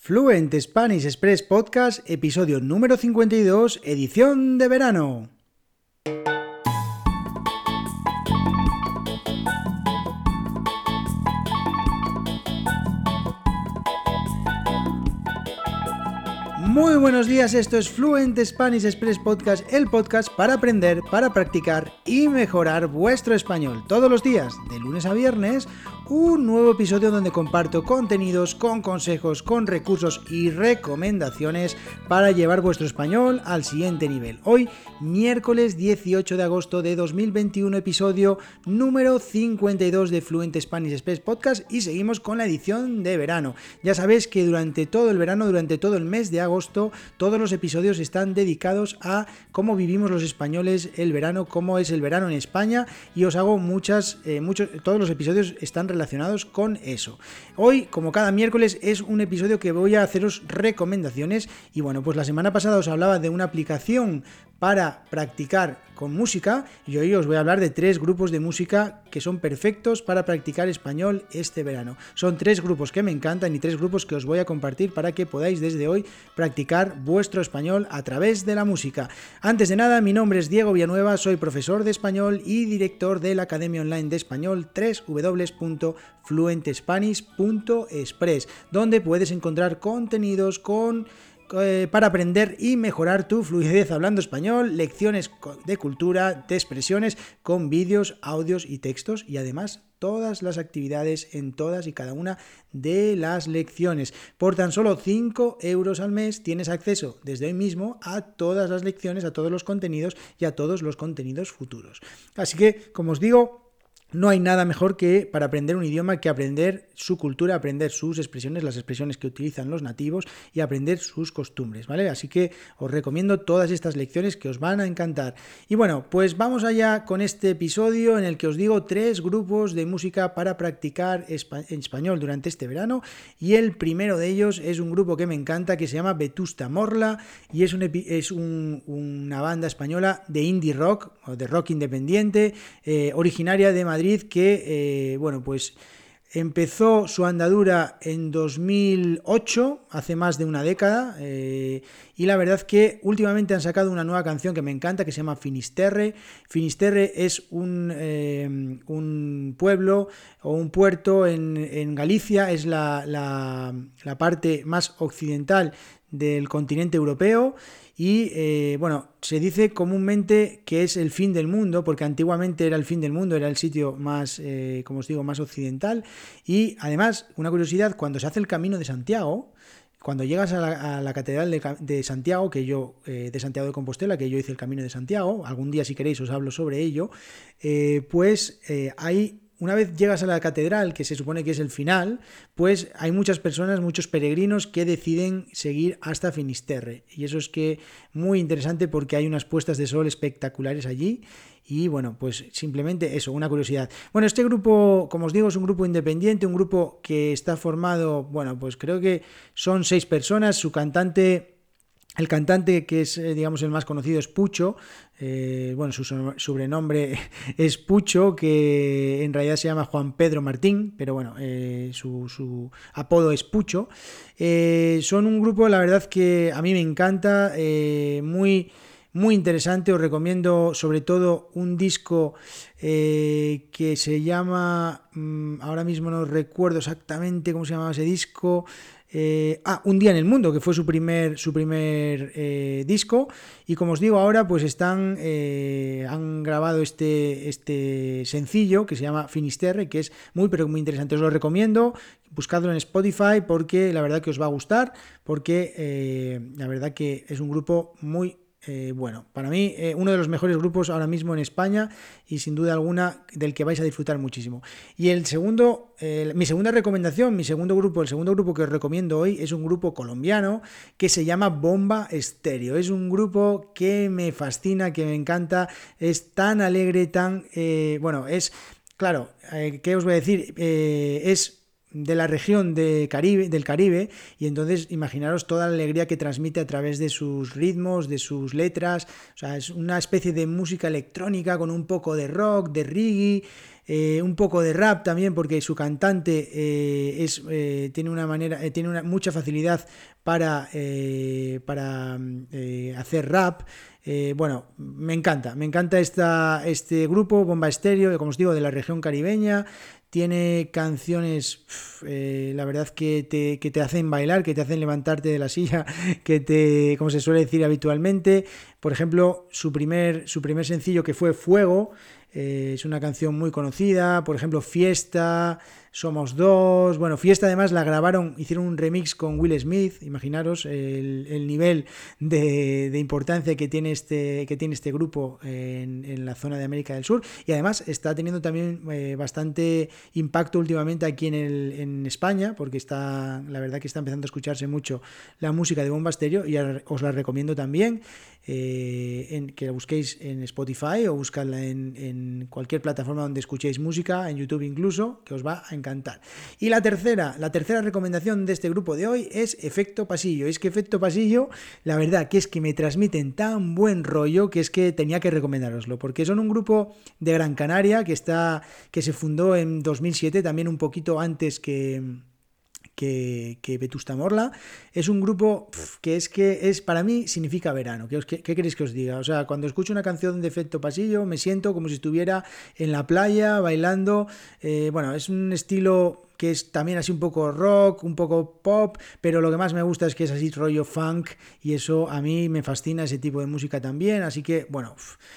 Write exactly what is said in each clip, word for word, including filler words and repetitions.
Fluent Spanish Express Podcast, episodio número cincuenta y dos, edición de verano. Muy buenos días, esto es Fluent Spanish Express Podcast, el podcast para aprender, para practicar y mejorar vuestro español. Todos los días, de lunes a viernes, un nuevo episodio donde comparto contenidos con consejos, con recursos y recomendaciones para llevar vuestro español al siguiente nivel. Hoy, miércoles dieciocho de agosto de dos mil veintiuno, episodio número cincuenta y dos de Fluent Spanish Express Podcast, y seguimos con la edición de verano. Ya sabéis que durante todo el verano, durante todo el mes de agosto, todos los episodios están dedicados a cómo vivimos los españoles el verano, cómo es el verano en España, y os hago muchas, eh, muchos, todos los episodios están relacionados con eso. Hoy, como cada miércoles, es un episodio que voy a haceros recomendaciones, y bueno, pues la semana pasada os hablaba de una aplicación para practicar con música, y hoy os voy a hablar de tres grupos de música que son perfectos para practicar español este verano. Son tres grupos que me encantan y tres grupos que os voy a compartir para que podáis desde hoy practicar vuestro español a través de la música. Antes de nada, mi nombre es Diego Villanueva, soy profesor de español y director de la Academia Online de Español doble u doble u doble u punto fluent spanish punto express, donde puedes encontrar contenidos con para aprender y mejorar tu fluidez hablando español, lecciones de cultura, de expresiones, con vídeos, audios y textos, y además todas las actividades en todas y cada una de las lecciones. Por tan solo cinco euros al mes tienes acceso desde hoy mismo a todas las lecciones, a todos los contenidos y a todos los contenidos futuros. Así que, como os digo, no hay nada mejor que para aprender un idioma que aprender su cultura, aprender sus expresiones, las expresiones que utilizan los nativos, y aprender sus costumbres, ¿vale? Así que os recomiendo todas estas lecciones que os van a encantar. Y bueno, pues vamos allá con este episodio en el que os digo tres grupos de música para practicar en español durante este verano, y el primero de ellos es un grupo que me encanta que se llama Vetusta Morla, y es, un, es un, una banda española de indie rock o de rock independiente, eh, originaria de Madrid, Madrid, que eh, bueno, pues empezó su andadura en dos mil ocho, hace más de una década, eh, y la verdad que últimamente han sacado una nueva canción que me encanta, que se llama Finisterre. Finisterre es un, eh, un pueblo o un puerto en, en Galicia, es la, la, la parte más occidental del continente europeo, y eh, bueno, se dice comúnmente que es el fin del mundo, porque antiguamente era el fin del mundo, era el sitio más, eh, como os digo, más occidental. Y además, una curiosidad, cuando se hace el Camino de Santiago, cuando llegas a la, a la Catedral de, de Santiago, que yo, eh, de Santiago de Compostela, que yo hice el Camino de Santiago, algún día si queréis os hablo sobre ello, eh, pues eh, hay... Una vez llegas a la catedral, que se supone que es el final, pues hay muchas personas, muchos peregrinos que deciden seguir hasta Finisterre. Y eso es que muy interesante porque hay unas puestas de sol espectaculares allí. Y bueno, pues simplemente eso, una curiosidad. Bueno, este grupo, como os digo, es un grupo independiente, un grupo que está formado, bueno, pues creo que son seis personas. Su cantante... El cantante que es, digamos, el más conocido es Pucho, eh, bueno, su sobrenombre es Pucho, que en realidad se llama Juan Pedro Martín, pero bueno, eh, su, su apodo es Pucho. Eh, son un grupo, la verdad, que a mí me encanta, eh, muy... Muy interesante. Os recomiendo sobre todo un disco eh, que se llama, mmm, ahora mismo no recuerdo exactamente cómo se llamaba ese disco, eh, ah, Un día en el mundo, que fue su primer, su primer eh, disco, y como os digo ahora, pues están, eh, han grabado este, este sencillo que se llama Finisterre, que es muy pero muy interesante. Os lo recomiendo, buscadlo en Spotify porque la verdad que os va a gustar, porque eh, la verdad que es un grupo muy Eh, bueno, para mí eh, uno de los mejores grupos ahora mismo en España, y sin duda alguna del que vais a disfrutar muchísimo. Y el segundo, eh, mi segunda recomendación, mi segundo grupo, el segundo grupo que os recomiendo hoy es un grupo colombiano que se llama Bomba Estéreo. Es un grupo que me fascina, que me encanta, es tan alegre, tan, eh, bueno, es, claro, eh, ¿qué os voy a decir? Eh, es de la región de Caribe, del Caribe, y entonces imaginaros toda la alegría que transmite a través de sus ritmos, de sus letras. O sea, es una especie de música electrónica con un poco de rock, de reggae, eh, un poco de rap también, porque su cantante eh, es, eh, tiene una manera, eh, tiene una, mucha facilidad para, eh, para eh, hacer rap. Eh, bueno, me encanta, me encanta esta, este grupo, Bomba Estéreo, como os digo, de la región caribeña. Tiene canciones, eh, la verdad, que te, que te hacen bailar, que te hacen levantarte de la silla, que te, como se suele decir habitualmente. Por ejemplo, su primer, su primer sencillo, que fue Fuego, eh, es una canción muy conocida. Por ejemplo, Fiesta, Somos Dos. Bueno, Fiesta además la grabaron, hicieron un remix con Will Smith. Imaginaros el, el nivel de, de importancia que tiene este, que tiene este grupo en, en la zona de América del Sur. Y además está teniendo también eh, bastante impacto últimamente aquí en, el, en España, porque está, la verdad que está empezando a escucharse mucho la música de Bomba Estéreo, y os la recomiendo también, eh, en, que la busquéis en Spotify o buscadla en, en cualquier plataforma donde escuchéis música, en YouTube incluso, que os va a encantar. Y la tercera, la tercera recomendación de este grupo de hoy es Efecto Pasillo. Es que Efecto Pasillo, la verdad que es que me transmiten tan buen rollo que es que tenía que recomendároslo, porque son un grupo de Gran Canaria que está, que se fundó en dos mil siete, también un poquito antes que que, que Vetusta Morla. Es un grupo pf, que es que es para mí significa verano. ¿Qué, os, qué, ¿Qué queréis que os diga? O sea, cuando escucho una canción de Efecto Pasillo me siento como si estuviera en la playa bailando. Eh, bueno, es un estilo que es también así un poco rock, un poco pop, pero lo que más me gusta es que es así rollo funk, y eso a mí me fascina, ese tipo de música también. Así que, bueno,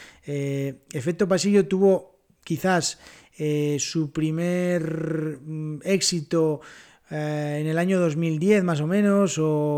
eh, Efecto Pasillo tuvo quizás eh, su primer mm, éxito eh, en el año dos mil diez más o menos,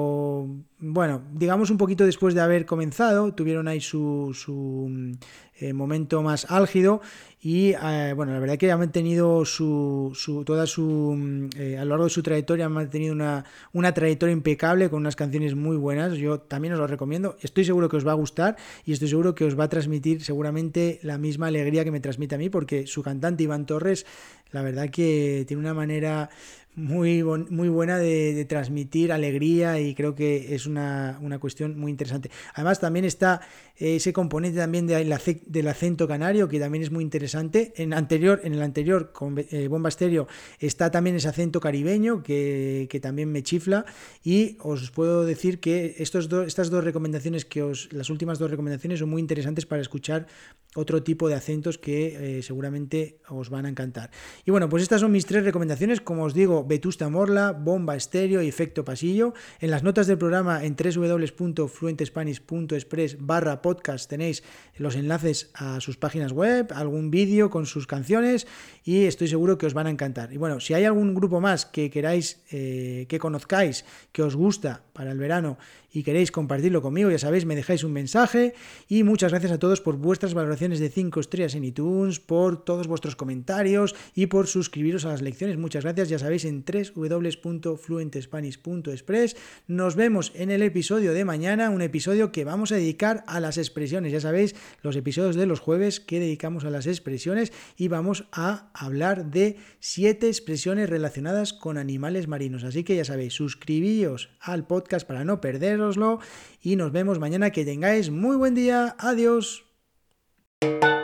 o bueno, digamos un poquito después de haber comenzado. Tuvieron ahí su, su eh, momento más álgido, y eh, bueno, la verdad que han mantenido su, su toda su eh, a lo largo de su trayectoria han mantenido una, una trayectoria impecable con unas canciones muy buenas. Yo también os lo recomiendo, estoy seguro que os va a gustar, y estoy seguro que os va a transmitir seguramente la misma alegría que me transmite a mí, porque su cantante Iván Torres, la verdad que tiene una manera muy, muy buena de, de transmitir alegría, y creo que es una, una cuestión muy interesante. Además también está ese componente también de la, del acento canario, que también es muy interesante. En, anterior, en el anterior con eh, Bomba Estéreo está también ese acento caribeño que, que también me chifla, y os puedo decir que estos do, estas dos recomendaciones que os, las últimas dos recomendaciones son muy interesantes para escuchar otro tipo de acentos que eh, seguramente os van a encantar. Y bueno, pues estas son mis tres recomendaciones. Como os digo, Vetusta Morla, Bomba Estéreo y Efecto Pasillo. En las notas del programa en doble u doble u doble u punto fluentespanish punto express barra podcast tenéis los enlaces a sus páginas web, algún vídeo con sus canciones, y estoy seguro que os van a encantar. Y bueno, si hay algún grupo más que queráis, eh, que conozcáis, que os gusta para el verano y queréis compartirlo conmigo, ya sabéis, me dejáis un mensaje. Y muchas gracias a todos por vuestras valoraciones de cinco estrellas en iTunes, por todos vuestros comentarios y por suscribiros a las lecciones. Muchas gracias, ya sabéis, en doble u doble u doble u punto fluentespanish punto express. Nos vemos en el episodio de mañana, un episodio que vamos a dedicar a las expresiones. Ya sabéis, los episodios de los jueves que dedicamos a las expresiones, y vamos a hablar de siete expresiones relacionadas con animales marinos. Así que ya sabéis, suscribíos al podcast para no perderoslo, y nos vemos mañana. Que tengáis muy buen día. Adiós.